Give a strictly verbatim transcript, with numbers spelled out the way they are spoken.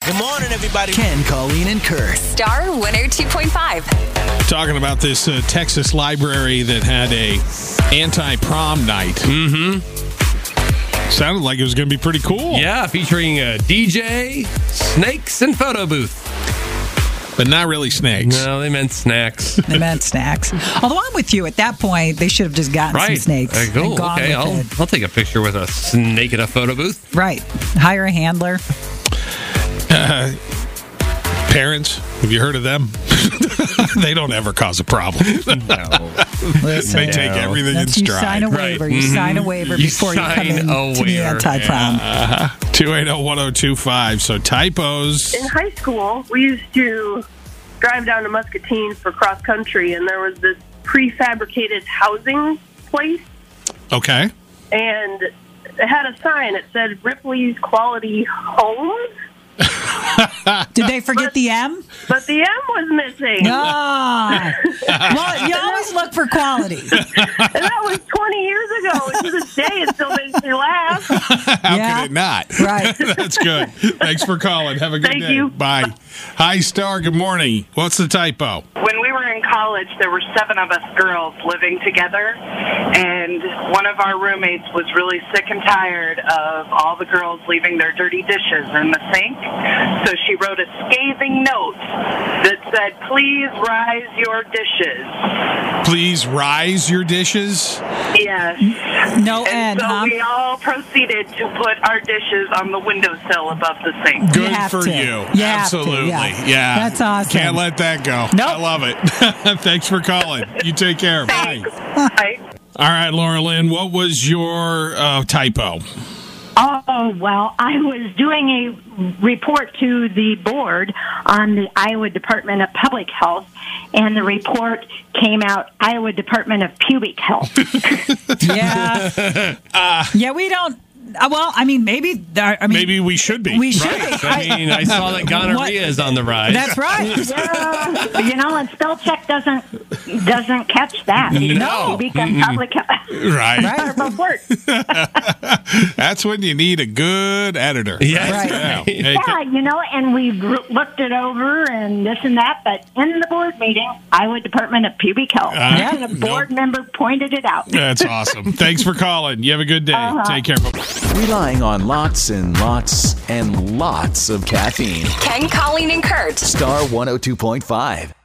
Good morning, everybody. Ken, Colleen, and Kurt. Star one oh two point five. Talking about this uh, Texas library that had a anti-prom night. Mm-hmm. Sounded like it was going to be pretty cool. Yeah, featuring a D J, snakes, and photo booth. But not really snakes. No, they meant snacks. They meant snacks. Although I'm with you, at that point, they should have just gotten Right. some snakes. Uh, cool. and gone Okay, with I'll, it. I'll take a picture with a snake in a photo booth. Right. Hire a handler. Uh, parents, have you heard of them? They don't ever cause a problem. No. Listen, They take everything in That's- you stride. sign a waiver. Right. You Mhm. sign a waiver You before you come sign in a to the waiver. anti-prom. Uh, two eight zero, one zero two five. So typos. In high school, we used to drive down to Muscatine for cross country, and there was this prefabricated housing place, Okay. and it had a sign. It said Ripley's Quality Homes, Did they forget the M? but the M was missing. Ah. Well, you always look for quality. And that was twenty years ago. And to this day, it still makes me laugh. How Yeah. could it not? Right. That's good. Thanks for calling. Have a good Thank day. you. Bye. Hi, Star. Good morning. What's the typo? When we were in college, there were seven of us girls living together, and one of our roommates was really sick and tired of all the girls leaving their dirty dishes in the sink. So she wrote a scathing note that said, "Please rise your dishes." Please rise your dishes. Yes. No And end, so huh? we all proceeded to put our dishes on the windowsill above the sink. Good have for to. you. You have to, Absolutely. yeah. Yeah. That's awesome. Can't let that go. Nope. I love it. Thanks for calling. You take care. Bye. Bye. All right, Laura Lynn, what was your uh, typo? Oh, well, I was doing a report to the board on the Iowa Department of Public Health, and the report came out Iowa Department of Pubic Health. Yeah. Uh, yeah, we don't. Uh, well, I mean, maybe. I mean, Maybe we should be. we should Right. be. I mean, I saw that gonorrhea What? is on the rise. That's right. Yeah, you know, and spell check doesn't doesn't catch that. No. Pubic and public health. Right. Are both words. That's when you need a good editor. Yes. Right. Yeah. Hey, Yeah, you know, and we looked it over and this and that, but in the board meeting, Iowa Department of Pubic Health, Uh, and a board nope. member pointed it out. That's awesome. Thanks for calling. You have a good day. Uh-huh. Take care. Relying on lots and lots and lots of caffeine. Ken, Colleen, and Kurt. Star one oh two point five.